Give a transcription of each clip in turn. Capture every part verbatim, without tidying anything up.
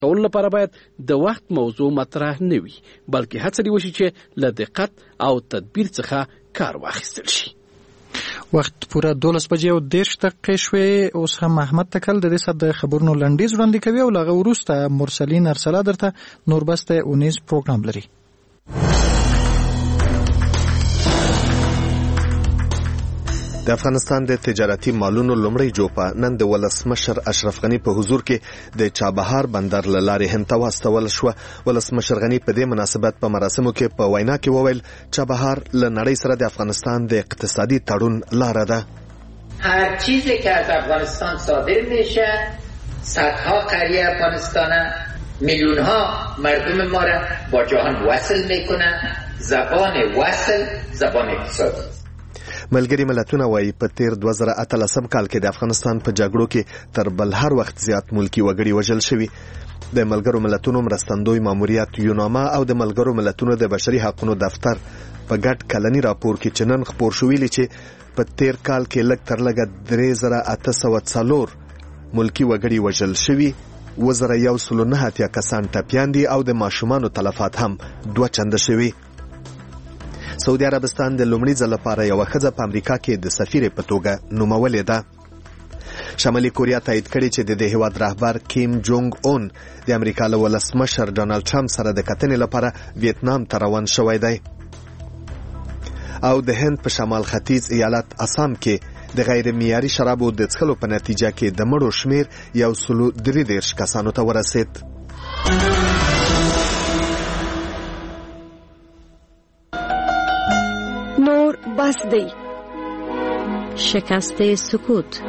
کولو لپاره باید د وخت موضوع مطرح نه وي، بلکې هڅه دې وشي چې له دقت او تدبیر څخه کار واخیستل شي. وخت پوره دولس بجې او دېرش دقیقې شوې. اوس هم احمد تکل د دې ساعت د خبرونو لنډیز وړاندې کوي او له هغه وروسته مرسلین ارسلا درته نوربست اونیز پروګرام لري. د افغانستان د تجارتي مالونو لومړی جوپه نن د ولسمشر اشرف غنی په حضور کې د چابهار بندر له لارې هند ته واستول شوه. ولسمشر غنی په دې مناسبت په مراسمو کې په وینا کې وویل چابهار له نړۍ سره د افغانستان د اقتصادي تړون لاره ده. هر چیزی که از افغانستان صادر میشه صدها قریه افغانستان میلیونها مردم ما را با جهان وصل میکنه. زبان وصل زبان اقتصادی. ملګری ملتونه وایي په تیر دوه زره اتلسم کال کې د افغانستان په جګړو کې تر بل هر وخت زیات ملکی وګړي وژل شوي. د ملګرو ملتونو مرستندوی ماموریت یوناما او د ملګرو ملتونو د بشري حقوقو دفتر په ګډ کلنی راپور کې چې نن خپور شوی لري چې په تیر کال کې لږ تر لږه درې زره اته سوه څلور ملکی وګړي وژل شوي، اووه زره یو سل نه اتیا کسان ټپیان دي او د ماشومانو تلفات هم دوه چنده شوي. سعودي عربستان د لومړي ځل لپاره یو ښځه په امریکا کې د سفیر په توګه نومولې ده. شمالي کوریا تایید کړي چې د دې هیواد رهبر کیم جونګ اون د امریکا له ولسمشر ډانلډ ټرمپ سره د کتنې لپاره ویتنام ته روان شوی دی. او د هند په شمال ختیځ ایالت اسام کې د غیر معیاري شرابو د څښلو په نتیجه کې د مړو شمیر یو سل درې دېرش کسانو ته ورسید. نور بس دی. شکست سکوت.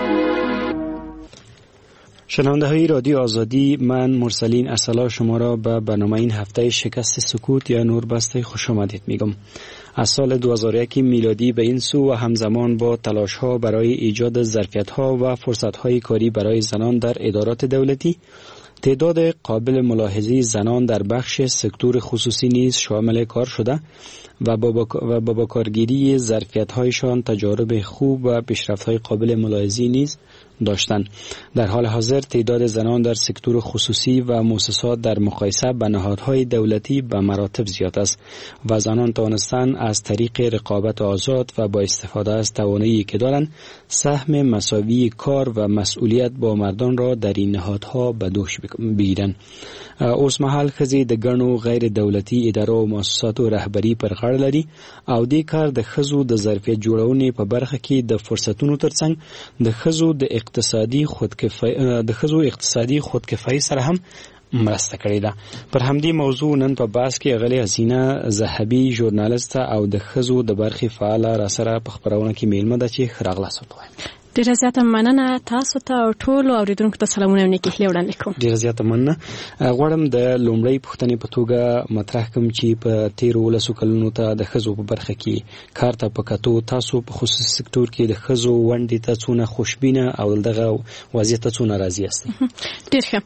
شنونده های رادیو آزادی، من مرسلین ارسلا شما را به برنامه این هفته شکست سکوت یا نوربست خوش آمدید میگم. از سال دو هزار و یک میلادی به این سو و همزمان با تلاش ها برای ایجاد ظرفیت ها و فرصت های کاری برای زنان در ادارات دولتی، تعداد قابل ملاحظه زنان در بخش سکتور خصوصی نیز شامل کار شده و با با کارگیری ظرفیت‌هایشان تجارب خوب و پیشرفت‌های قابل ملاحظه‌ای نیز داشتند. در حال حاضر تعداد زنان در سکتور خصوصی و مؤسسات در مقایسه با نهادهای دولتی به مراتب زیاد است و زنان توانستند از طریق رقابت آزاد و با استفاده از توانایی که دارند سهم مساوی کار و مسئولیت با مردان را در این نهادها به دوش بگیرند. اوس مهال ښځې د ګڼو غیر دولتي ادارو او مؤسساتو رهبري پر غاړه لري او دې کار د ښځو د ظرفیت جوړونې په برخه کې د فرصتونو ترڅنګ د ښځو د اقتصادي خودکفایي د ښځو اقتصادي خودکفایي سره هم مرسته کړې ده. پر همدې موضوع نن په بحث کې اغلې حسینه زهبي ژورنالیسټه او د ښځو د برخې فعاله راسره په خپرونه کې میلمه ده چې ښه راغلاست ووایم. ډیره زیاته مننه تاسو ته او ټولو اوریدونکو ته سلامونه او نیکې هیلې وړاندې کوم. ډیره زیاته مننه. غواړم د لومړۍ پوښتنې په توګه مطرح کوم چې په تیرو ولسو کلونو ته د ښځو په برخه کې کار ته په کتو تاسو په خصوصي سکتور کې د ښځو ونډې ته څونه خوشبینه او دغه وضعیت ته څونه راضي یاست؟ ډېر ښه.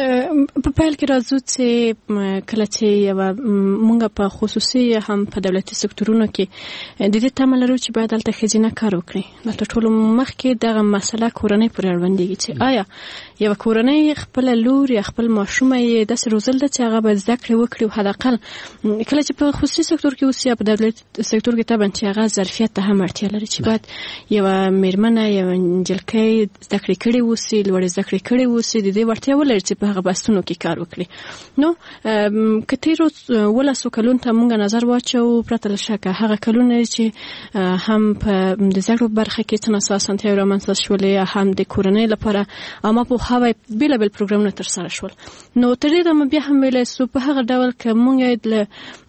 په پیل کې راځو چې کله چې یوه مونږ په خصوصي هم په دولتي سکتورونو کې د دې تمه لرو چې باید هلته ښځینه کار وکړي. نو تر ټولو مخکې دغه مسله کورنۍ پورې اړوندېږي چې آیا یوه کورنۍ خپله لور یا خپل ماشومه یې داسې روزل ده چې هغه باید زده کړې وکړي او حداقل کله چې په خصوصي سکتور کې اوسي یا په دولتي سکتور کې طبعا چې هغه ظرفیت ته هم اړتیا لري چې باید یوه مېرمنه یوه نجلکۍ زده کړې کړې اوسي، لوړې زده کړې کړې اوسي، د دې وړتیا ولري چې په هغه بستونو کې کار وکړي. نو که تېرو ولسو کلونو ته مونږ نظر واچوو پرته له شکه هغه کلونه چې هم په د زده کړو برخه کې څه ناڅه اسانتیاوې رامنځته شولې، هم د کورنۍ لپاره عامه پوهاوی بېلابېل پروګرامونه ترسره شول. نو تر دې دمه بیا هم ویلی سو په هغه ډول که مونږ له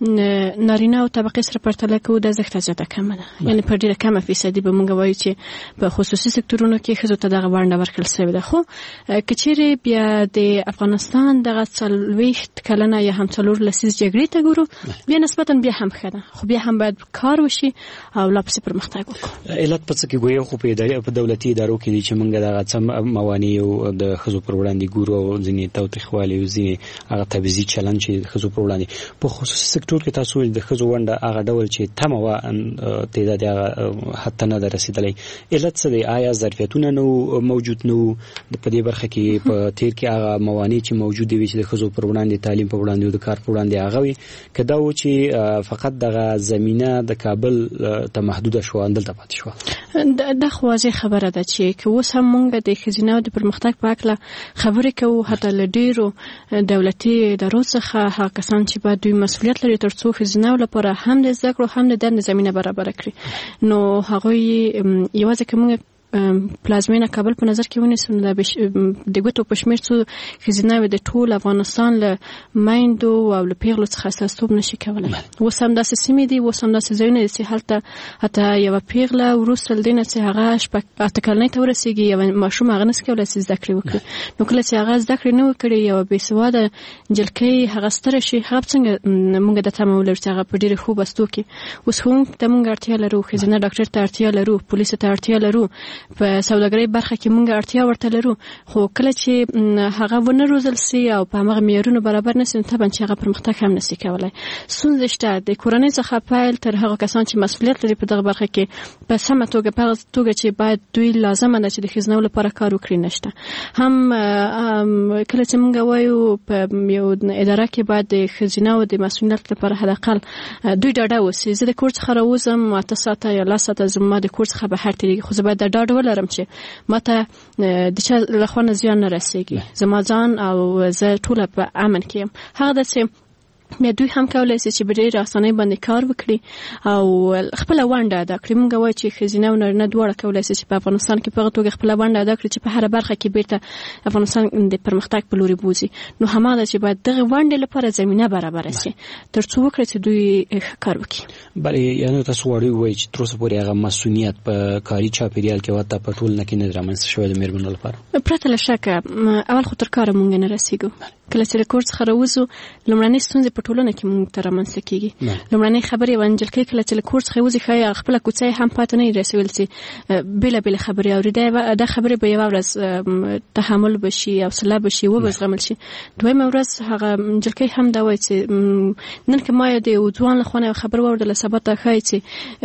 نارینه او طبقې سره پرتله کوو دا زښته زیاته کمه ده. یعنې په ډېره کمه فیصدي به مونږ وایو چې په خصوصي سکتورونو کې ښځو ته دغه ونډه ورکړل سوې ده. خو که چیرې بیا د افغانستان دغه څلوېښت کلنه یا هم څلور لسیز جګړې ته ګورو بیا نسبتا بیا هم ښه ده، خو بیا هم باید کار وشي او لا پسې پرمختګ وکړو. علت په څه کې ګویا خو په دولتي ادارو کې دي چې مونږ دغه څه موانع او د ښځو پر وړاندې ګورو او ځینې تاوتریخوالي او ځینې هغه تبعیضي چلند چې د ښځو پر وړاندې په خصوصي سکتور کې تاسو ویل د ښځو ونډه هغه ډول چې تمه وه تعداد یې هغه حد ته نه ده رسېدلی. علت څه دی؟ آیا ظرفیتونه نه موجود نه وو په دې برخه کې؟ په تېر کې هغه موانع چې موجود وي چې د ښځو پر وړاندې تعلیم پر وړاندې او د کار پر وړاندې هغه وي کدا و چې فقط دغه زمينه د کابل ته محدود شو اندل ته پاتې شو. د خوازي خبره ده چې که اوس هم مونږ د خزینه د پرمختګ په اړه خبرې کوو حتی له ډیرو دولتي ادارو څخه هغه کسان چې باید دوی مسؤلیت لري ترڅو خزینه لپاره هم د زده کړو هم د زمينه برابر کړي. نو هغه یوازې کومه پلازمینه کابل په نظر کې ونیسو نو د ګوتو په شمیر څو خزینه د ټول افغانستان له مایندو او له پیغلو څخه استثمار نشي کولای. اوس هم داسې سیمې دي اوس هم داسې ځایونه چې هلته حتی یو پیغله وروسته دینه چې هغه شپږ اته کلنۍ ته ورسیږي یو ماشوم هغه نس کولای چې زده کړې وکړي. نو کله چې هغه زده کړې نه وکړي یو بې سواده جلکۍ هغه ستره شي هغه څنګه موږ د تمه ولر چې هغه په ډېر خوب استو کې اوس هم ته موږ اړتیا لرو خزینه ډاکټر ته اړتیا لرو پولیس ته اړتیا لرو په سوداګرۍ برخه کې موږ اړتیا ورته لرو خو کله چې هغه ونه روزل سي او په هغه معیارونو برابر نشي طبعا چې هغه پرمختګ هم نشي کولای. ستونزه شته د کورنۍ څخه پیل تر هغه کسان چې مسؤلیت لري په دغه برخه کې په سمه توګه په توګه چې باید دوی لازم ده چې د خزینه لپاره کار وکړي نشته. هم کله چې موږ وایو په یو اداره کې باید د خزینه او د مسؤلیت لپاره حداقل دوی ډاډه وسی زه د کور څخه راوځم ماته ساته یا لاسته زما د کور څخه بهر تیریږي خو زه باید د ډاډ ولرم چې ماته د چا له خوا نه زیان نه رسیږي زما ځان او زه ټول په امن کې یم. هغه د څه مې دوی هم کولای شي چې په ډېر اسانۍ باندې کار وکړي او خپل ونډه ادا کړي. موږ وایو چې خزینه او نارینه دواړه کولای شي چې په افغانستان کې په هغه توګه خپل ونډه ادا کړي چې په هر برخه کې بیرته افغانستان د پرمختګ په لوري بوزي. نو هماغه چې باید دغه ونډه لپاره زمينه برابر شي ترڅو وکړي چې دوی کار وکړي. بلې یعنی تاسو وړي وایي چې تر اوسه پورې هغه مسؤلیت په کاري چاپیریال کې وته په ټول نه کې نه رامنځته شوی د میرمنو لپاره پرته له شکه اول خو تر کار مونږ نه رسیدو. کله چې له کور څخه راوځو لومړنۍ ستونزې په ټولنه کې مونږ ته رامنځته کېږي. لومړنۍ خبرې وانجل کې کله چې له کور څخه وځي ښایي خپله کوڅه هم پاتې نه رسول چې بېلابېلې خبرې اوري دا خبرې به یوه ورځ تحمل بشي حوصله بشي وبزغمل شي. دویمه ورځ هغه نجلکۍ هم دا وایي چې نن که ما د یو ځوان له خوا نه یوه خبره واورېدله سبا ته ښایي چې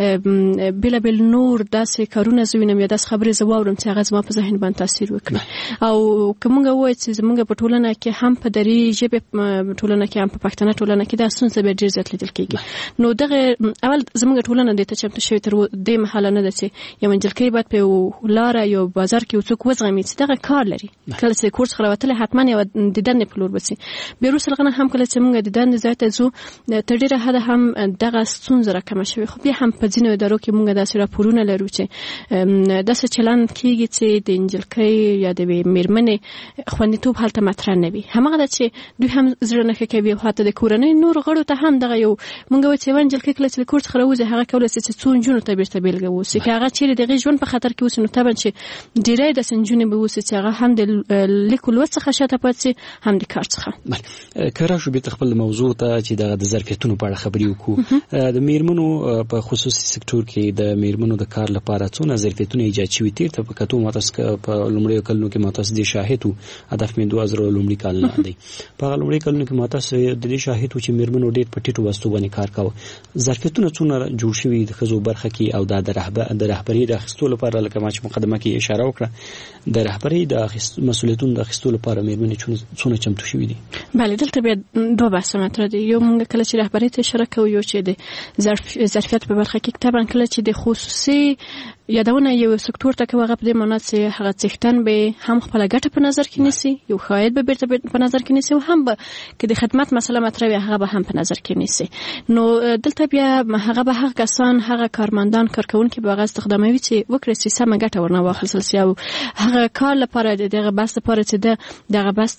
بېلابېل نور داسې کارونه زه وینم یا داسې خبرې زه واورم چې هغه زما په ذهن باندې تاثیر وکړي. او که موږ ووایو چې زموږ په ټولنه کې هم په دري ژبې ټولنه کې هم په پښتنه ټولنه کې دا ستونزه به ډېر زیات لیدل کېږي. نو دغه اول زموږ ټولنه دې ته چمتو شوې تر دې مهاله نه ده چې یوه نجلکۍ باید په یو لاره یو بازار کې یو څوک وزغمي چې دغه کار لري. کله چې کور څخه راوتلی حتما یوه د دندې په لور به شي. بیا وروسته له هغه نه هم کله چې موږ د دندې ځای ته ځو تر ډېره حده هم دغه ستونزه راکمه شوې. خو بیا هم په ځینو ادارو کې موږ داسې راپورونه لرو چې داسې چلند کېږي چې د نجلکۍ یا د میرمنې خوندیتوب هلته مطرح نه وي. هماغه ده چې دوی هم زړه نه ښه کوي او حتی د کورنۍ نور غړو ته هم دغه یو موږ وایو چې یوه نجلکۍ کله چې له کور څخه راوځي هغه کولی شي چې څو نجونو ته بېرته بېلګه واوسي. که هغه چیرې د هغې ژوند په خطر کې اوسي نو طبعا چې ډېری داسې نجونې به اوسي چې هغه هم د لیک و لوست څخه شاته پاتې شي هم د کار څخه. که راشو بېرته خپل موضوع ته چې دغه د ظرفیتونو په اړه خبرې وکړو د میرمنو په خصوصي سکتور کې د میرمنو د کار لپاره څونه ظرفیتونه ایجاد شوي تېر ته په کتو ما تاسو په لومړیو کلونو کې ما تاسو دې شاهد وو هدف مې دوه زره لومړي کال نه دی په هغه لومړي کلونو کې ما تاسو د دې شاهد وو چې میرمنو ډېر په ټیټو بستو باندې کار کاوه. ظرفیتونه څونه جوړ شوي د ښځو برخه کې او دا د رهبرۍ د اخیستو لپاره لکه ما چې مقدمه کې اشاره وکړه د رهبرۍ د مسؤلیتونو د اخیستو لپاره میرمنې څونه چمتو شوي دي؟ بله دلته بیا دوه بحثونه مطرح دي. یو موږ کله چې رهبرۍ ته اشاره کوو یو چې د ظرفیت په برخه کې طبعا کله چې د خصوصي یادونه یو سکتور ته کوي هغه په دې معنا چې هغه څښتن به هم خپله ګټه په نظر کې نیسي یو ښاید به بیرته په نظر کې نیسي او هم به که د خدمت مسله مطرح وي هغه به هم په نظر کې نیسي. نو دلته بیا هغه به هغه کسان هغه کارمندان کارکوونکي به هغه استخداموي چې وکړي چې سمه ګټه ورنه واخیستل شي او هغه کار لپاره دغه بس لپاره چې دغه بس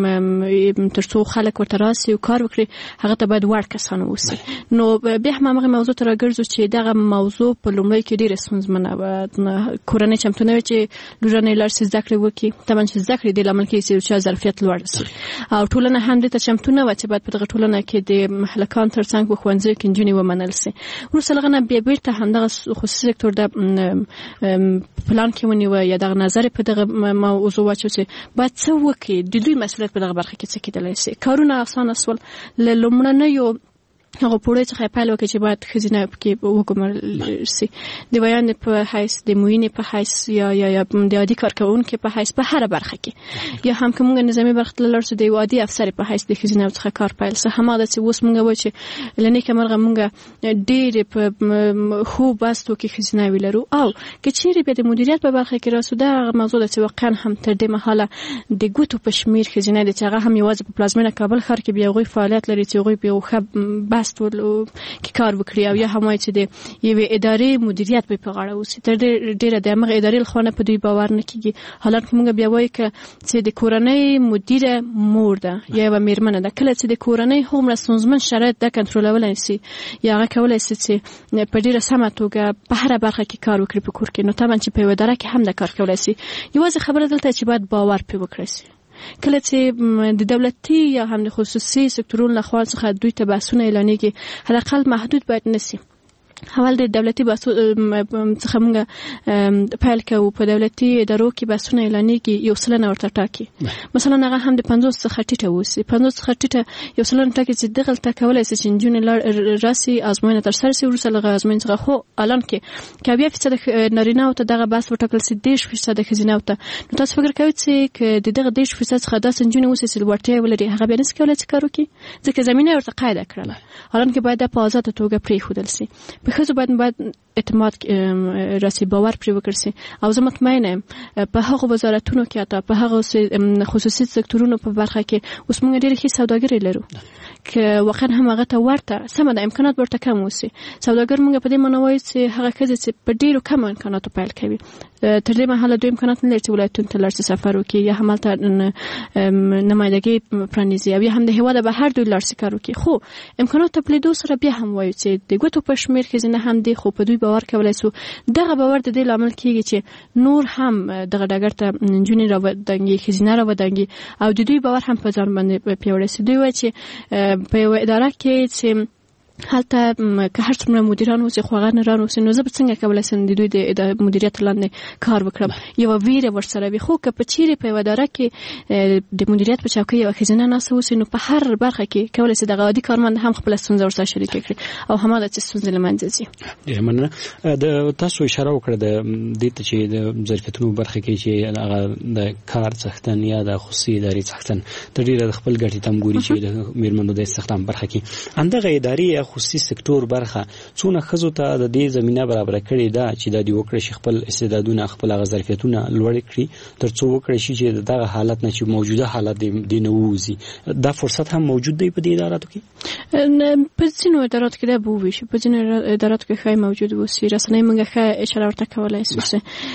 تر څو خلک ورته راسي او کار وکړي هغه ته باید وړ کسان واوسي. نو بیا هم هغه موضوع ته راګرځو چې دغه موضوع په لومړی کې ډېره ستونزمنه کورنۍ چمتو نه وي چې لورانې لاړ شي زده کړې وکړي. طبعا چې زده کړې دې لامل کېږي چې چا ظرفیت لوړ شي او ټولنه هم دې ته چمتو نه وه چې باید په دغه ټولنه کې د هلکانو تر څنګ په ښوونځیو کې نجونې ومنل شي. وروسته له هغه نه بیا بېرته همدغه خصوصي سکتور د پلان کې ونیوه یا دغه نظر په دغه موضوع واچو چې باید څه وکړي د دوی مسؤلیت په دغه برخه کې څه کېدلی شي. کارونه اسانه شول له لومړنیو هغه پوره څخه پیل وکړي چې باید خزینه کې وګمارل شي د بیان په حیث د موینې په حیث یا یا یا د عادي کارکونکو په حیث په هر برخه کې یا هم کومه نظامی برخه لرل شي د عادي افسر په حیث د خزینه څخه کار پیل سه هم د څه اوس مونږ و چې لنی کمرغه مونږ ډېر په خو باستو کې خزینه ویلرو او کچېری به د مدیریت په برخه کې راسو دا موضوع د څه واقعا هم تر دې مهاله د ګوتو په شمیر خزینه د چاغه هم یوازې په پلازمینه کابل ښار کې بیا غوي فعالیت لري چې غوي په خب ستول کې کار وکړي او یا هم چې د یوې ادارې مدیریت په غاړه وسی تر ډیره د امغه ادارې خونه په دوی باور نه کیږي حالات موږ بیا وایي چې د کورنۍ مدیره مور ده یا و میرمنه ده کله چې د کورنۍ هم رسونزمن شرایط د کنټرولول نشي یا هغه کولای شي چې په ډیره سمه توګه په هر برخه کې کار وکړي په کور کې نو طبعا چې په اداره کې هم د کار کولای شي یوازې خبره دلته چې باید باور په وکړي شي کله چې د دولتي یا هم د خصوصي سکتورونو لخوا څخه دوی ته بحثونه اعلانېږي حداقل محدود باید نشي اول د دولتي بحثو څخه موږ پیل کوو په دولتي ادارو کې بحثونه اعلانېږي یو سلنه ورته ټاکي مثلا هغه هم د پنځوس څخه ټیټه وسی پنځوس څخه ټیټه یو سلنه ټاکي چې دغلته کولای شي چې نجونې راسي ازموینه تر سره سي ورسره لغه ازموینه څخه خو الان کې که بیا فیصد نارینه او ته دغه بحث وټاکل شي دیش فیصد خزینه او ته نو تاسو فکر کوئ چې د دغه دیش فیصد څخه داسې نجونې وسی چې ورته ولري هغه به نس کولای شي کار وکړي ځکه زمينه ورته قاعده کړله الان کې باید په آزاد توګه پرې خودل شي په خزو باید باید اعتماد راسي باور پرې وکړ شي او زه مطمئنه یم په هغه وزارتونو کې اته په هغه خصوصي سکتورونو په برخه کې اوس موږ ډېر ښه سوداګري لرو که واقعا هم هغه ته ورته سم د امکانات ورته کم وسی سوداګر موږ په دې منوي چې هغه کزه چې په ډیرو کم امکاناتو پیل کوي تر دې مهاله دوی امکانات نه لري چې ولایتونو ته لارسي سفر وکړي یا هم ته نمایندګي پرانیزي او یا هم د هوا د بهر دوی لارسي کار وکړي خو امکانات په لیدو سره بیا هم وایي چې د ګوتو په شمیر کې نه هم دی خو په دوی باور کولای سو دغه باور د دې لامل کیږي چې نور هم دغه ډګر ته نجونې راوډنګي خزینه راوډنګي او د دوی باور هم په ځان باندې پیوړې سي دوی وایي چې په یو اداره کې چې حالته که هر څومره مدیران اوسي خو هغه نه رانوسي نو زه به څنګه کولی شم د دوی د مدیریت لاندې کار وکړم یوه ویره ورسره وي خو که په چیرې په یوه اداره کې د مدیریت په چوکۍ یوه ښځینه ناسته اوسي نو په هر برخه کې کولی شي دغه عادي کارمند هم خپله ستونزه ورسره شریکه کړي او هماغه چې ستونزې له منځه ځي ډېره مننه د تاسو اشاره وکړه د دې ته چې د ظرفیتونو برخه کې چې هغه د کار څښتن یا د خصوصي ادارې څښتن ته ډېره د خپل ګټې تم ګوري چې د میرمنو د استخدام برخه کې همدغه ادارې خصوصي سکتور برخه څونه خزو ته د دې زمينه برابر کړي دا چې د دې وکړي شي خپل استعدادونه خپل ظرفیتونه لوړ کړي ترڅو وکړي شي چې دغه حالت نه چې موجوده حالت دی نه ووزي دا فرصت هم موجود دی په دې اداراتو کې په ځینو اداراتو کې دا به وي چې په ځینو اداراتو کې خای موجود وي رسنۍ موږ ښه اشاره ورته کولای شو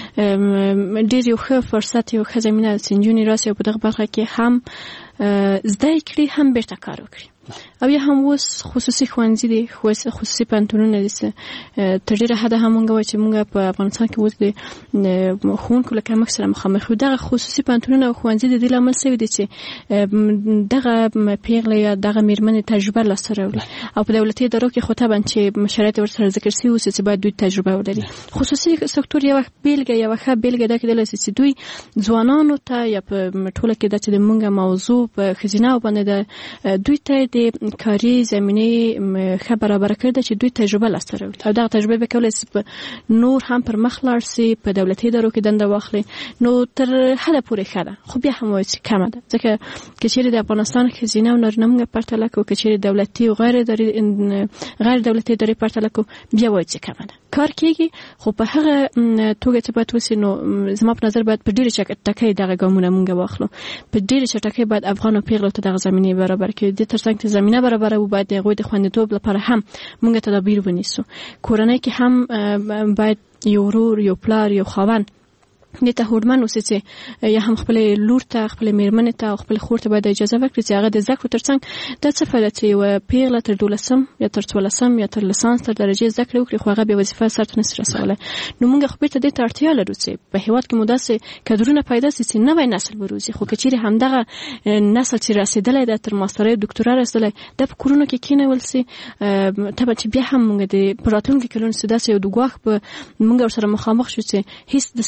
ډېر یو ښه فرصت یو ښه زمينه سنجونی راسي په دغه برخه کې هم زده کړي هم بیرته کار وکړي او یا هم اوس خصوصي ښوونځي دي خصوصي پوهنتونونه دي تر ډېره حده هم موږ وایو چې موږ په افغانستان کې اوس د ښوونکو له کمښت سره مخامخ یو دغه خصوصي پوهنتونونه او ښوونځي د دې لامل شوي دي چې دغه پیغلې یا دغه میرمنې تجربه لاسته راوړي او په دولتي ادارو کې خو طبعا چې شرایط ورسره ذکر شوي اوس چې باید دوی تجربه ولري خصوصي سکتور یوه بیلګه یوه ښه بیلګه دا کېدلی شي چې دوی ځوانانو ته یا په ټوله کې دا چې د موږ موضوع په ښځینه باندې د دوی ته د کاري زمینه ښه برابر کړي چې دوی تجربه لاسته راوړي او دغه تجربه به کولای شي نور هم پر مخ لاړ شي په دولتي ادارو کې دنده واخلي نو تر حده پورې ښه ده خو بیا هم وایي چې کمه ده ځکه که چیرې د افغانستان ښځینه او نارینه موږ پرتله کړو که چیرې دولتي او غیر غیر دولتي ادارې پرتله کړو بیا وایي چې کمه ده کار کېږي خو په هغه توګه چې باید وسي نو زما په نظر باید په ډېرې چټکۍ دغه ګامونه موږ واخلو په ډېرې چټکۍ باید افغان پیغلو ته دغه زمینه برابر کړي د ترڅنګ ته زمینه برابر وو باید د غوی د خوندیتوب لپاره هم موږ تدابیر ونیسو کورنۍ کې هم باید یو ورور یو پلار یو خاوند دې ته هوډمن اوسي چې یا هم خپل لور ته خپل میرمنې ته او خپل خور ته باید اجازه ورکړي چې هغه د زده کړو ترڅنګ دا څه فایده چې یوه پیغله تر دولسم یا تر څوارلسم یا تر لیسانس تر درجې زده کړې وکړي خو هغه بیا وظیفه سرته نشي رسولی نو موږ خو بېرته دې ته اړتیا لرو چې په هېواد کې مو داسې کادرونه پیدا شي چې نوی نسل وروزي خو که چیرې همدغه نسل چې رسېدلی ده تر ماسترۍ دوکتورا رسېدلی دا په کورونو کې کېنول شي طبعا چې بیا هم موږ د په راتلونکي کلونو کې داسې یو د ګواښ به موږ ورسره مخامخ شو چې هېڅ داسې نسل به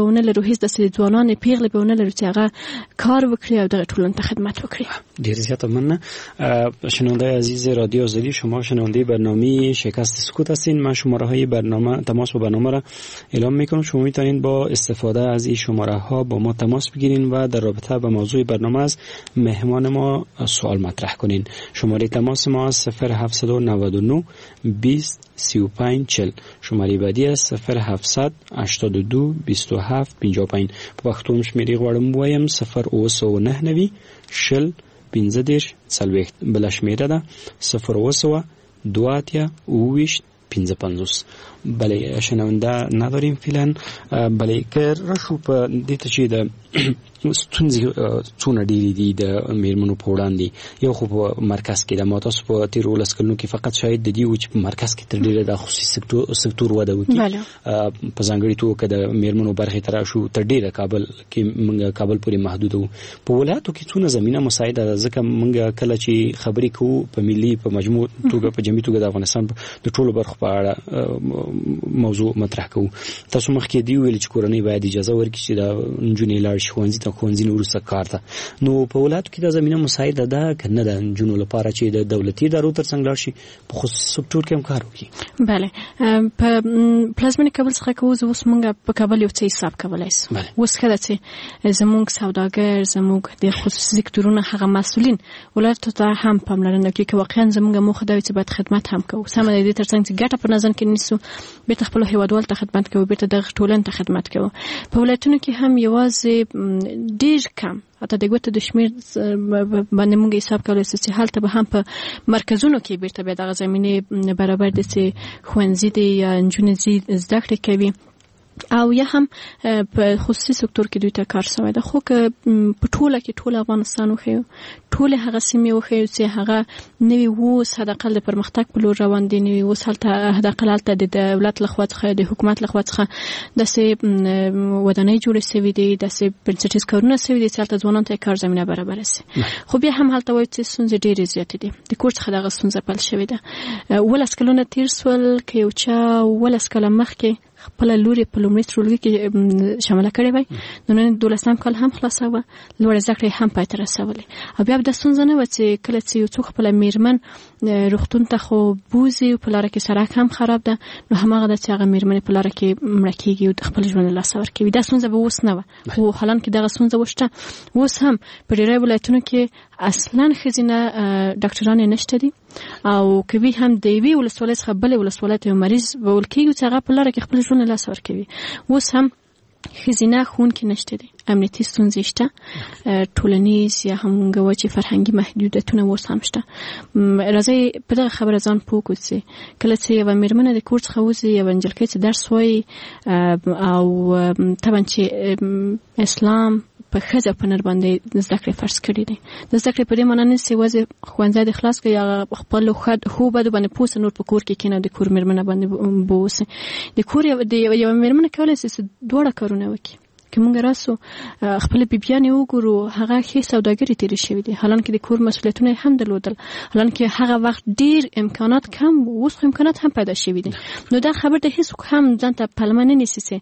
ونه لرو، هیڅ د ځوانان پیغلې به ونه لرو چې هغه کار وکړي او دغه ټولنې ته خدمت وکړي. ډیر زیات مننه. شنونده عزیز رادیو آزادی، شما شنونده برنامه شکست سکوت هستین. من شماره های برنامه تماس با برنامه را اعلام میکنم. شما میتونید با استفاده از این شماره ها با ما تماس بگیرین و در رابطه با موضوع برنامه از مهمان ما سوال مطرح کنین. شماره تماس ما صفر هفت نه نه بیست سی و پنج چهل. شماره بعدی است صفر هفت هشتاد و دو بیست و هفت پنجاه و پنج. په پښتو شمیرې غواړم وایم صفر اوه سوه نه نوي شل پنځه دېرش څلوېښت. بله شمیره ده صفر اوه سوه دوه اتیا اوه ویشت پنځه پنځوس. بله شنونده نداریم فعلا. بله که راشو په دې ته چې د ستونزې څونه ډېرې دي د میرمنو په وړاندې. یو خو په مرکز کې د ما تاسو په تېرو ولس کلونو کې فقط شاید د دې و چې په مرکز کې تر ډېره د خصوصي سکتور وده وکړي. په ځانګړې توګه که د میرمنو برخې ته راشو تر ډېره کابل کې موږ کابل پورې محدود وو. په ولایاتو کې څونه زمینه مساعده ده، ځکه موږ کله چې خبرې کوو په ملي په مجموع توګه په جمعي توګه د افغانستان د ټولو برخو په اړه موضوع مطرح کوو. تاسو مخکې دی ویل چې کورنۍ باید اجازه ورکړي چې د نجونې لاړ شي ښوونځي ته، ښوونځي نه وروسته کار ته. نو په ولایاتو کې دا زمینه مساعده ده که نه ده نجونو لپاره چې د دولتي ادارو تر څنګ لاړ شي په خصوصي سکتور کې هم کار وکړي؟ بله، په پلازمینې کابل څخه که اوس اوس موږ په کابل یو څه حساب کولی سو. اوس ښه ده چې زموږ سوداګر، زموږ د خصوصي سکتورونو هغه مسؤلین ولایتو ته هم پاملرنه وکړي که واقعا زموږ موخه دا وي چې باید خدمت هم کوو. سمه ده، د دې تر څنګ چې ګټه په نظر کې نیسو، بیرته خپلو هیوادوالو ته خدمت کوو، بیرته دغه ټولنې ته خدمت کوو. په ولایتونو کې هم یوازې ډېر کم، حتی د ګوتو د شمېر باندې موږ حساب کولی سو چې هلته به هم په مرکزونو کې بیرته بیا دغه زمینې برابر دي چې ښوونځي دي یا نجونې ځي زده کړې کوي، او یا هم په خصوصي سکتور کې دوی ته کار شوی ده. خو که په ټوله کې ټول افغانستان وښیو، ټولې هغه سیمې وښیو چې هغه نوي اوس حداقل د پرمختګ په لور روان دي، نوي اوس هلته حداقل هلته د دولت لخوا څخه، د حکومت لخوا څخه داسې ودانۍ جوړې سوي دي، داسې بنسټیز کارونه سوي دي چې هلته ځوانانو ته کار زمینه برابره سي. خو بیا هم هلته وایي چې ستونزې ډېرې زیاتې دي. د کور څخه دغه ستونزه پیل شوې ده. ولس کلونه تېر سول که یو چا ولس کاله مخکې خپل لوري په لومړي ټولګي کې شامله کړې وای، نو نن دولسم کال هم خلاصوه، لوړې زده کړې هم پای ته رسولې. او بیا د ستونزه نه و چې کله چې یو څوک خپله میرمن روغتون ته خو بوځي، په لاره کې سړک هم خراب ده، نو هماغه ده چې هغه میرمنې په لاره کې مړه کېږي او د خپل ژوند له لاسه ورکوي. دا ستونزه به اوس نه وه، خو حالان کې دغه ستونزه وشته. اوس هم په ډېری ولایتونو کې اصلا ښځینه ډاکټرانې نشته دي، او کوي هم د یوې ولسوالۍ څخه بلې ولسوالۍ ته یو مریض بول کېږي چې هغه په لاره کې خپل ژوند له لاسه ورکوي. اوس هم ښځینه ښوونکي نشته دي، امنیتي ستونزې شته، ټولنیز یا هم موږ وایو چې فرهنګي محدودیتونه اوس هم شته. راځئ په دغه خبره ځان پوه کړو چې کله چې یوه میرمنه د کور څخه وځي، یوه نجلۍ چې درس وایي، او طبعا چې اسلام په ښځه په نر باندې زده کړې فرض کړي دي. د زده کړې په دې معنی نه چې یوازې ښوونځی دې خلاص کړي، هغه خپلو ښو بدو باندې پوه سه، نور په کور کې کښېنه او د کور میرمنه باندې به اوسې. د کور یوه میرمنه کولی سي چې دواړه کارونه وکړي. که موږ راسو خپل بیبیانې وګورو، هغه ښې سوداګرې تېرې شوي دي، حالانکې د کور مسؤلیتونه یې هم درلودل، حالانکې هغه وخت ډېر امکانات کم و، اوس خو امکانات هم پیدا شوي دي. نو دا خبر ته هېڅوک هم ځان ته پلمه نه نیسي چې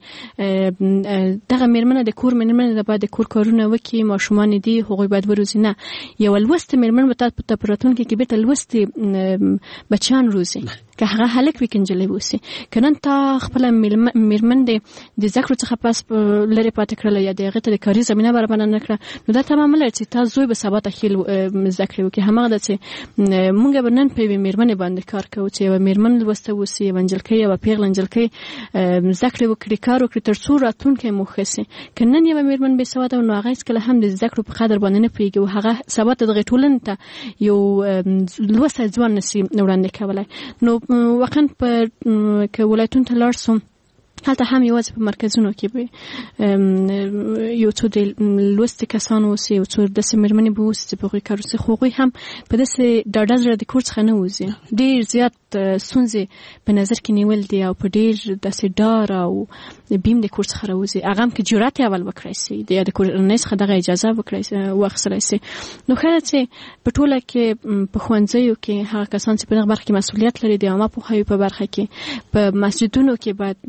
دغه میرمنه د کور میرمنه ده، باید د کور کارونه وکړي، ماشومان دي، هغوی باید وروزي. نه، یوه لوستې میرمن به ته په راتلونکي کې بېرته لوستې بچیان روزي، که هغه هلک وي که نجلۍ اوسي. که نن تا خپله میرمن د د زده کړو څخه پس لرې پاتې کړله یا د هغې ته د کاري زمینه برابره نه کړه، نو دا تمام مه لري چې تا زوی به سبا ته ښې زده کړې وکړي. هماغه ده چې موږ به نن په یوې میرمنې باندې کار کوو چې یوه میرمن لوسته اوسي، یوه نجلۍ، یوه پیغله نجلۍ زده کړې وکړي، کار وکړي، تر څو راتلونکی مو ښه سي. که نن یوه میرمن بې سواده نو هغه هېڅکله هم د زده کړو په قدر باندې نه پوهېږي، او هغه سبا ته دغې ټولنې ته یو لوستی ځوان نسي وړاندې کولی. نو واقعا په که ولایتونو ته لاړ سو، هلته هم یوازې په مرکزونو کې به یو څو د لوستي کسان اوسي، یو څو داسې میرمنې به اوسي چې په هغوی کار وسي، خو هغوی هم په داسې ډاډه زړه د کور څخه نه وځي. ډېر زیات ستونزې په نظر کې نیول دي او په ډېر داسې ډار او بیم د کور څخه راوځي. هغه هم که جرأت یې اول وکړی سي، یا د کورنۍ څخه دغه اجازه وکړی واخیستلی سي. نو ښه ده چې په ټوله کې په ښوونځیو کې هغه کسان چې په دغه برخه کې مسؤلیت لري، د عامه پوهاوي په برخه کې، په مسجدونو کې باید دغه د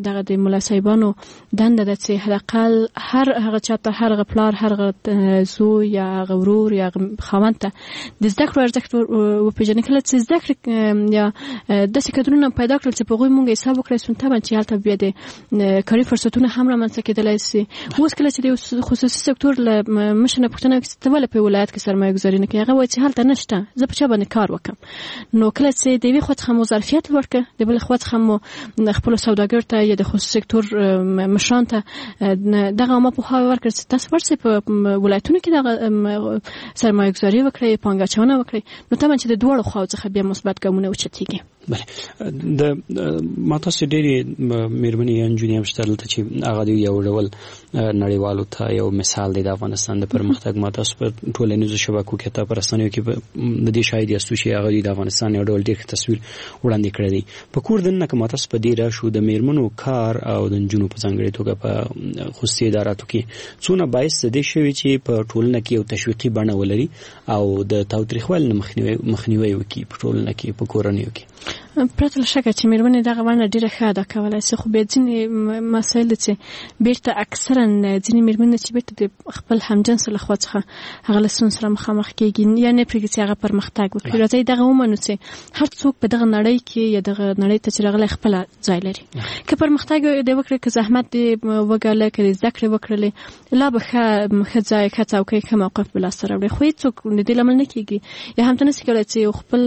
ملا صاحبانو دنده ده چې حداقل هر هغه چاته هر هغه پلار هر هغه زوی یا هغه ورور یا خاوند ته د زده کړو ارزښت وپېژني. کله چې زده کړې یا داسې کدرونه پیدا کړل چې په هغوی مونږ حساب وکړی سو طبعا چې هلته بیا د کاري فرصتونه هم رامنځته کېدلی سي. اوس کله چې د خصوصي سکتور له مشر نه پوښتنه وکړي چې ته ولې په ولایت کې سرمایه ګذاري نه کوې، هغه وایي چې هلته نشته، زه په چا باندې کار وکړم. نو کله چې د یوې خوا څخه مو ظرفیت لوړ کړه، د بلې خوا څخه مو خپلو سوداګرو ته یا د خصوصي سکتور مشرانو ته دغه عامه پوهاوی ورکړه چې تاسو ورسئ په ولایتونو کې دغه سرمایه ګذاري وکړئ، پانګه اچونه وکړئ، نو طبعا چې د دواړو خواو څخه بیا مثبت ګامونه اوچتېږي. بله د ما تاسو ډېرې مېرمنې یا نجونې هم شته دلته چې هغه د یو ډول نړیوالو ته یو مثال دی د افغانستان د پرمختګ. ما تاسو په ټولنیزو شبکو کې ته په رسنیو کې د دې شاهد یاستو چې هغه د افغانستان یو ډول ډېر تصویر وړاندې کړی دی. په کور دننه که ما تاسو په دې راشو د مېرمنو کار او د نجونو په ځانګړې توګه په خصوصي اداراتو کې څونه باعث د دې شوي چې په ټولنه کې یو تشویقي بڼه ولري او د تاوتریخوالي نه مخنیوی وکړي په ټولنه کې په کورنیو کې؟ پرته له شکه چې مېرمنې دغه ونه ډېره ښه ادا کولی سي، خو بیا ځینې مسایل چې بیرته اکثرا ځینې مېرمنې چې بیرته د خپل همجنسو له خوا څخه هغه له ستونزو سره مخامخ کېږي یا نه پرېږدي چې هغه پرمختګ وکړي. راځئ دغه ومنو چې هر څوک په دغه نړۍ کې یا دغه نړۍ ته چې راغلی خپله ځای لري. که پرمختګ دې وکړي، که زحمت دې وګاللی، که دې زده کړې وکړلې، لا به ښه ښه ځای، ښه څوکۍ، ښه موقف به لاسته راوړي. خو هېڅوک د دې لامل نه کېږي یا هم ته نسي کولی چې خپل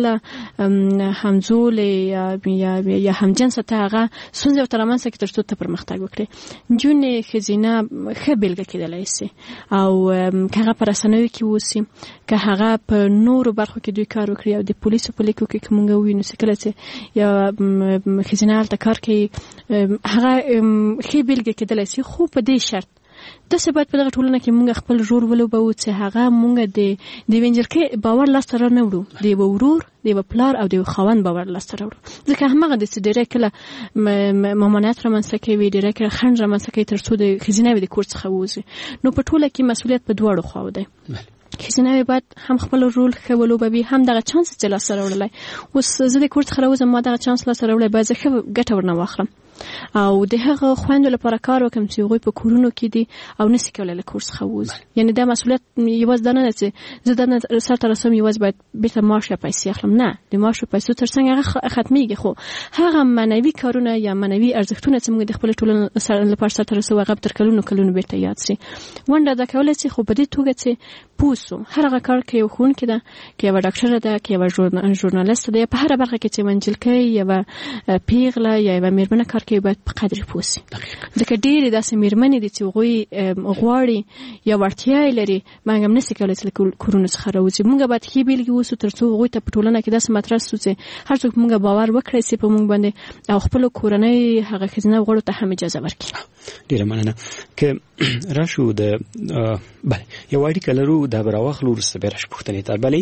همزولې یا یا یا همجنسه ته هغه ستونزې ورته رامنځته کړي تر څو ته پرمختګ وکړي. نجونې ښځینه ښه بېلګه کېدلی سي، او که هغه په رسنیو کې اوسي، که هغه په نورو برخو کې دوی کار وکړي او د پولیسو په لیکو کې که مونږ ووینو چې کله چې یو ښځینه هلته کار کوي هغه ښې بېلګه کېدلی سي. خو په دې شرط داسې باید په دغه ټولنه کې مونږ خپل رول ولوبوو چې هغه مونږ د د یوې نجلۍ باور لاسته را نه وړو، د یوه ورور، د یوه پلار او د یوه خاوند باور لاسته را وړو. ځکه همغه د چې ډېری کله ممانعت رامنځته کوي، ډېری کله خنډ رامنځته کوي تر څو د ښځینه د کور څخه ووځي. نو په ټوله کې مسؤلیت په دواړو خواو دی. ښځینه باید هم خپل رول ښه ولوبوي، هم دغه چانس چې لاسته راوړلی. اوس زه د کور څخه راوځم، ما دغه چانس لاسته راوړلی، باید زه ښه ګټه ورنه واخلم او د هغه خویندو لپاره کار وکړم چې هغوی په کورونو کې دي او نسي کولی له کور څخه ووځي. یعنې دا مسؤلیت یوازې دا نه ده چې زه دا سرته رسوم یوازې باید بېرته معاش یا پیسې اخلم. نه، د معاش او پیسو تر څنګ هغه ختمیږي، خو هغه معنوي کارونه یا معنوي ارزښتونه چې موږ د خپلې ټولنې لپاره سرته رسوو هغه تر کلونو کلونو بېرته یاد سي. ونډه ادا کولی سي، خو په دې توګه چې پوه سو هر هغه کار که یو ښوونکې ده، که یوه ډاکټره ده، که یوه ژورنالسته ده، یا په هره برخه کې چې یوه نجلۍ، یوه پیغله یا یوه مېرمنه کار کوي باید په قدر پوه سي. ځکه ډېرې داسې مېرمنې دي چې هغوی غواړي یا وړتیا یې لري مګر هم نسي کولی چې له کورونو څخه راوځي. موږ باید ښې بېلګې اوسو تر څو هغوی ته په ټولنه کې داسې مطرح سو چې هر څوک موږ باور وکړی سي په موږ باندې او خپلو کورنۍ هغه ښځینه غړو ته هم اجازه ورکړي. ډېره مننه. که راشو د بله یو اړیکه لرو، دا به راواخلو وروسته بیا راشو پوښتنې ته. بلې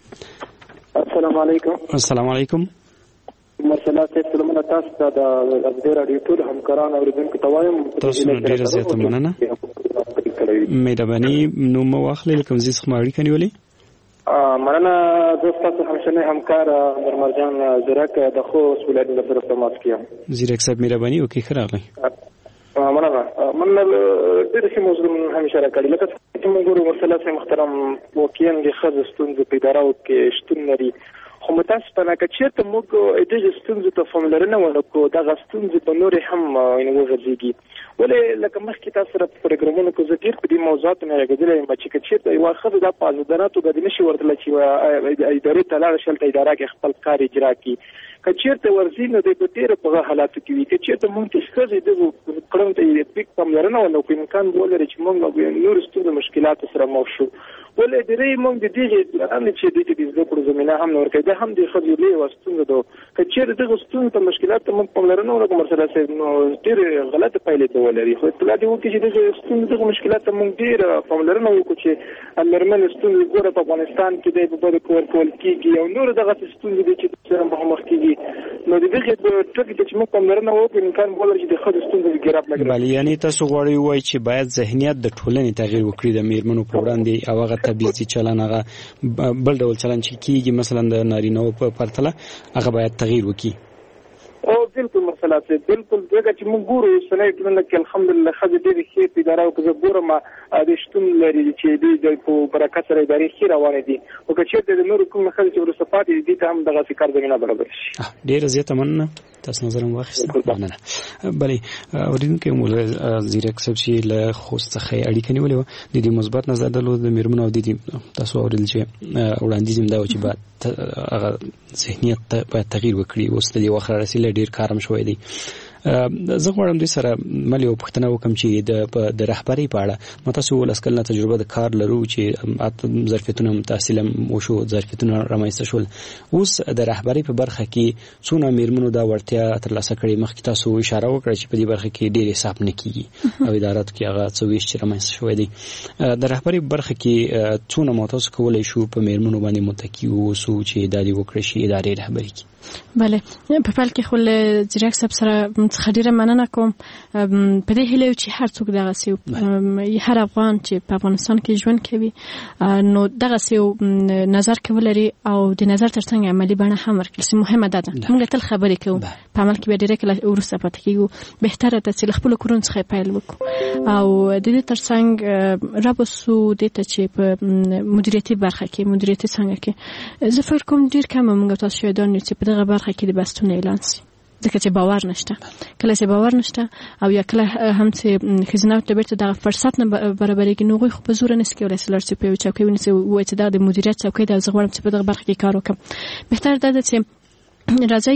السلام علیکم. السلام علیکم. مرسلا صاحب سلامونه تاسو ته د ازدې راډیو ټول همکاران اورېدونکو ته وایم تاسو ډېره زیاته مننه. مهرباني نوم مو واخلئ له کوم ځای څخه مو اړیکه نیولې؟ مننه. زه ستاسو همشنی همکار مرمرجان زیرک د خوست ولایت له طرف تماس کې یم. زیرک صاحب مهرباني وکړئ. ښه راغلی. مننه. مننه ډېرې ښې موضوع هم اشاره کړې. لکه چې موږ ګورو مرسلا صاحب محترم واقعا د ښځو ستونزې په ادارو کې شتون لري، خو متاسفانه که چېرته موږ دغې ستونزو ته پاملرنه ونه کړو دغه ستونزې به نورې هم وغځېږي. ولې لکه مخکې تاسو سره په پروګرامونو کې زه ډېر په دې موضوعاتو نه غږېدلی یم چې که چېرته یوه ښځه دا په ازادانه توګه دې نشي ورتلی چې ادارې ته لاړه شي هلته اداره کې خپل کار اجرا کړي. که چېرته ورځي نو دی په ډېره په هغه حالاتو کې وي. که چېرته موږ چې ښځې دغو کړنو ته یې پېک پاملرنه ونه کړو امکان به ولري چې موږ نورو ستونزو مشکلاتو سره مخ شو. ولې ډېری موږ د دغې لارې چې دوی ته د زده کړو زمینه هم نه ورکوي، دا هم د ښځو لویه ستونزه ده. که چېرې دغو ستونزو ته مشکلاتو ته موږ پاملرنه ونه کړو مرسلا صاحب نو ډېرې غلطه پایلې به ولري. خو اطلاع دې وکړي چې دغې ستونزو دغو مشکلاتو ته موږ ډېره پاملرنه وکړو چې مېرمنې ستونزې ګوره په افغانستان کې دی په بدو کې ورکول کېږي او نورې دغسې ستونزې دي چې سره مخامخ کېږي. نو د دغې ټکي ته چې موږ پاملرنه وکړو امکان به ولري چې د ښځو ستونزې ګراب لګي. بله یعنې تاسو غواړئ ووایئ چې باید ذهنیت د ټولنې تغییر وکړي د مېرمنو په وړاندې او هغه تبعیضي چلن هغه بل ډول چلن چې کېږي مثلا د نارینه‌وو په پرتله هغه باید تغییر وکړي. او بالکل مسله ده بالکل دغه چې موږ ګورو سنې ټولنه کې الحمدلله خځې ډېرې ښې په اداره او که ګورم د شتون لري چې دوی په برکت سره ادارې ښې روانې دي او که چېرته د نورو کوم خځې چې وروسته پاتې دي ته هم دغسې کار زمینه برابر شي. ډېره زیاته مننه، تاسو نظر هم واخیسته. مننه. بلې اورېدونکي مولا زیرک صاحب چې له خوست څخه اړیکه نیولې وه، د دې مثبت نظر درلود د مېرمنو او د دې تاسو اورېدل چې وړاندیز یې دا و چې باید هغه ذهنیت باید تغییر وکړي. اوس د دې وخت را رسېدلی ډېر کار هم شوی دی. زه غواړم دوی سره ملي یو پوښتنه وکړم چې د د رهبرۍ په اړه ما تاسو ولس کلنه تجربه د کار لرو چې ظرفیتونه هم تحصیل هم وشو، ظرفیتونه رامنځته شول. اوس د رهبرۍ په برخه کې څونه مېرمنو دا وړتیا ترلاسه کړې؟ مخکې تاسو اشاره وکړه چې په دې برخه کې ډېر حساب نه کېږي او اداراتو کې هغه څه ویش چې رامنځته شوی دی. د رهبرۍ په برخه کې څونه ما تاسو کولی شو په مېرمنو باندې متکي واوسو چې دا دې وکړی شي ادارې رهبري کړي؟ بله، په پیل کې خو له ځیرک صاحب سره څخه ډېره مننه کوم. په دې هیله چې هر څوک دغسې هر افغان چې په افغانستان کې ژوند کوي نو دغسې نظر ولري او د نظر ترڅنګ عملي بڼه هم ورکړل شي. مهمه ده ده موږ تل خبرې کوو، په عمل کې بیا ډېری کله وروسته پاتې کېږو. بهتره ده چې له خپلو کورونو څخه پیل وکړو او د دې ترڅنګ رابوسو دې ته چې په مدیریتي برخه کې مدیریتي څانګه کې زه فکر کوم ډېر کمه موږ تاسو شاهدان یو چې په دغه برخه کې د بستونه اعلان شي، ځکه چې باور نشته. کله چې باور نشته او یا کله هم چې ښځینه ته بیرته دغه فرصت نه برابرېږي نو هغوی خو په زوره نشي کولی چې لاړ شي په یوه چوکۍ ونیسي ووایي چې دا د مدیریت چوکۍ ده، زه غواړم چې په دغه برخه کې کار وکړم. بهتر دا ده چې راځي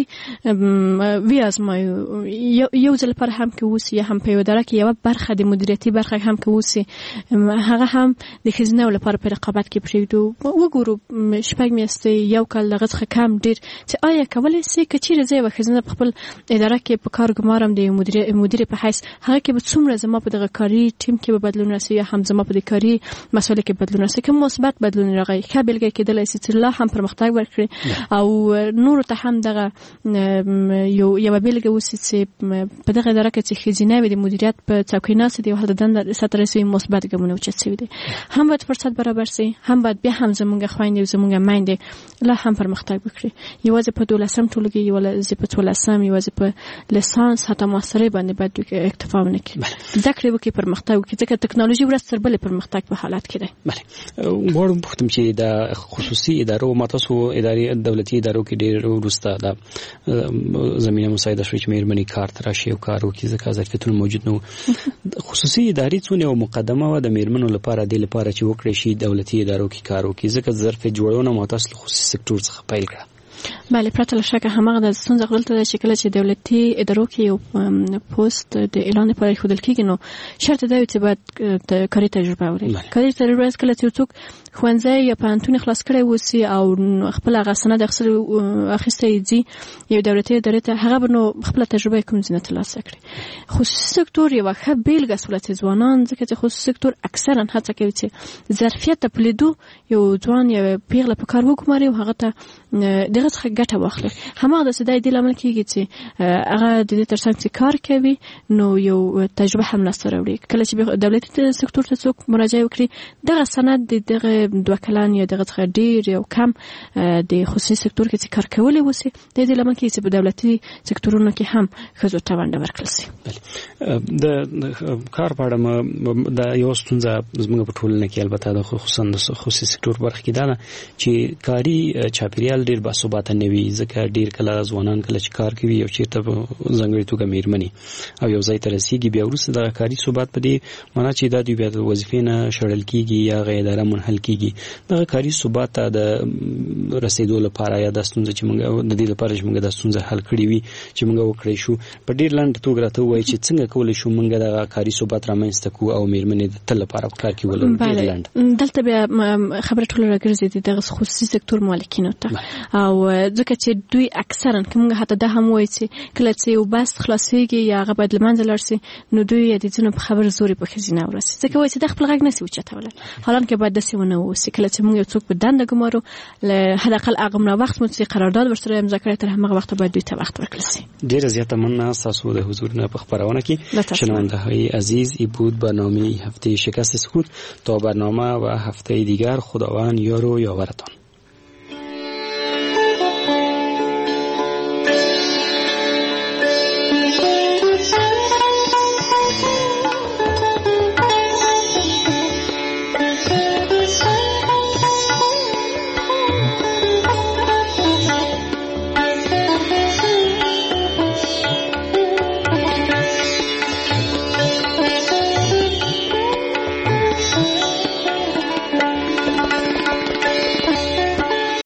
وی ازمایو یو ځل پر هم کې وسی یا هم په یو اداره کې یو برخه د مدیریتي برخه هم کې وسی، هغه هم د ښځینه لپاره په رقابت کې پرېږدو. وګورو شپږ میاشتې یو کال دغه څخه کم ډېر چې آیا کولی شي که چیرې زه یوه ښځینه په خپل اداره کې په کار ګمارم د مدیر مدیر په حیث هغه کې به څومره زما په دغه کاري ټیم کې به بدلون راسي یا هم زما په دې کاري مسایلو کې بدلون راسي. که مثبت بدلون راغی ښه بېلګه کېدلی شي چې لا هم پرمختګ وکړي او نورو ته هم دغه یو یو بیلګه وسی چې په دغه اداره کې چې ښځینه وي د مدیریت په چوکۍ ناستې دي او هلته دنده سرته رسوي مثبت ګامونه اوچت شوي دي. هم باید فرصت برابر شي، هم باید بیا هم زموږ خویندې او زموږ میندې لا هم پرمختګ وکړي. یوازې په دولسم ټولګي یوازې په څوارلسم یوازې په لیسانس حتی ماسترۍ باندې باید اکتفا ونه کړي، زده کړې وکړي، پرمختګ وکړي، ځکه تکنالوژي ورځ تر بلې پرمختګ په حالت کې دی. بله، غواړم پوښتم چې د خصوصي ادارو ما تاسو ادارې دولتي ادارو کې ډېر وروسته د زمینه مساعده شوي چې مېرمنې کار ته راشي او کار وکړي ځکه ظرفیتونه موجود نه وو. خصوصي ادارې څونه یوه مقدمه وه د مېرمنو لپاره دې لپاره چې وکړی شي دولتي ادارو کې کار وکړي ځکه ظرفیت جوړونه ما تاسو له خصوصي سکتور څخه پیل کړه؟ بله، پرته له شکه هماغه د ستونزه دلته ده چې کله چې دولتي ادارو کې یو پوسټ د اعلان لپاره ایښودل کېږي نو شرط دا وي چې باید کاري تجربه ولري. کاري تجربه کله چې څوک ښوونځی یا پوهنتون خلاص کړی اوسي او خپل هغه سند اخیستی ځي یو دولتي ادارې ته، هغه به نو خپله تجربه کوم ځای نه ترلاسه کړي. خصوصي سکتور یوه ښه بېلګه شوله چې ځوانان، ځکه چې خصوصي سکتور اکثرا هڅه کوي چې ظرفیت ته په لیدو یو ځوان یوه پیغله په کار وګماري او هغه ته دغه څخه ګټه واخلي. هماغسې دا دې لامل کېږي چې هغه د دې تر څنګ چې کار کوي نو یو تجربه هم لاسته راوړي. کله چې دولتي سکتور ته څوک مراجعه وکړي دغه سند د دغه دوه کلن یا دغه څخه ډېر یو کم د خصوصي سکتور کې چې کار کولی اوسي د دې لامل کېږي چې په دولتي سکتورونو کې هم ښځو ته ونډه ورکړل شي. د کار په اړه دا یوه ستونزه زموږ په ټولنه کې البته د خصوصا د خصوصي سکتور برخه کې دا ده چې کاري چاپېریال ډېر باثباته نه وي ځکه ډېر کله ځوانان کله چې کار کوي یو چېرته په ځانګړې توګه مېرمنې او یو ځای ته رسېږي بیا وروسته دغه کاري ثبات په دې معنا چې دا دوی بیا د وظیفې نه شړل کېږي یا هغه اداره منحل کېږي. دغه کاري ثبات ته د رسېدو لپاره یا دا ستونزه چې موږ د دې لپاره چې موږ دا ستونزه حل کړې وي چې موږ وکړی شو په ډېر لنډ توګه راته ووایي چې څنګه کولی شو موږ دغه کاري ثبات رامنځته کړو او مېرمنې د تل لپاره په کار کې ولرو. ډېر لنډ دلته بیا خبره ټوله راګرځېدې دغه خصوصي سکتور مالکینو ته او ځکه چې دوی اکثرا که موږ حتی دا هم وایو چې کله چې یو بس خلاصېږي یا هغه باید له منځه لاړ شي نو دوی د ځینو په خبره زورې په ښځینه ورسي ځکه وایي چې د خپل غږ نشي اوچتولی، حالانکه باید داسې ونه واوسي. کله چې موږ یو څوک په دنده ګمارو له حداقل هغومره وخت مو چې قرارداد ورسره امضا کړی تر هماغه وخته باید دوی ته وخت ورکړل شي. ډېره زیاته مننه ستاسو د حضور نه په خپرونه کې. شنونده‌های عزیز، این بود برنامه هفته شکست سکوت. تا برنامه و هفته دیگر خداوند یار و یاورتان.